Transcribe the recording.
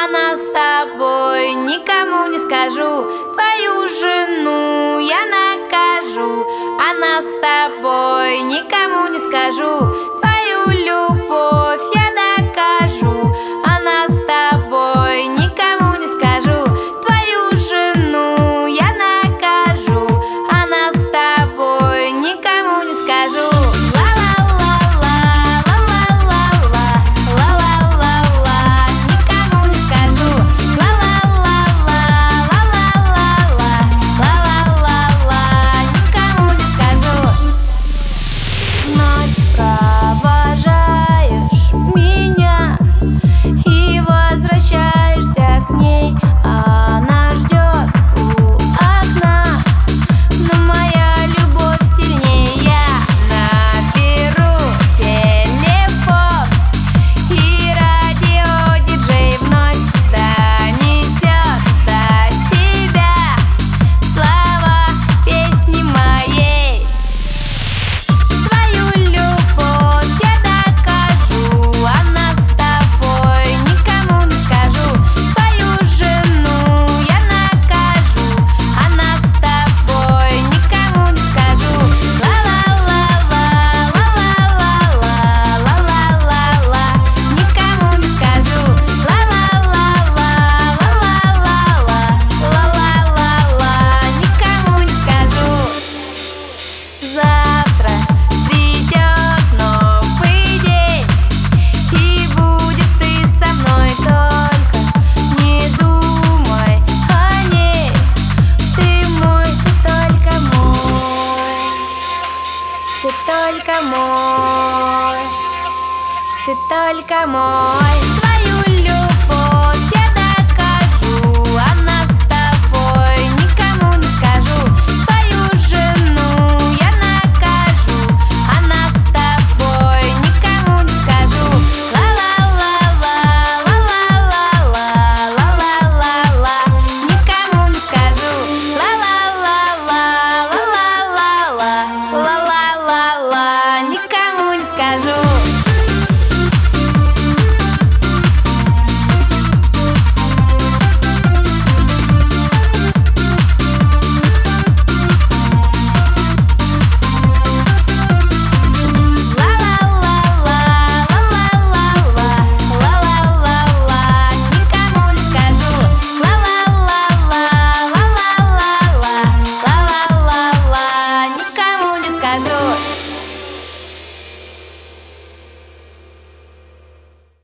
нас с тобой никому не скажу. Твою жену я накажу. А нас с тобой никому не скажу. Твою любовь я докажу. А нас с тобой никому не скажу. Твою жену я накажу. А нас с тобой никому не скажу. Провожаешь меня и возвращаешься к ней. Она ждет у окна, но моя любовь сильнее. Я наберу телефон, и радиодиджей вновь донесет до тебя слова песни моей. Свою любовь я докажу, а нас с тобой никому не скажу. Твою жену я накажу, а нас с тобой никому не скажу. Ла-ла-ла-ла, ла-ла-ла-ла, ла-ла-ла-ла, никому не скажу. Ла-ла-ла-ла, ла-ла-ла-ла, ла-ла-ла-ла, никому не скажу. Завтра придет новый день, и будешь ты со мной. Только не думай о ней. Ты мой, ты только мой. Ты только мой. Ты только мой.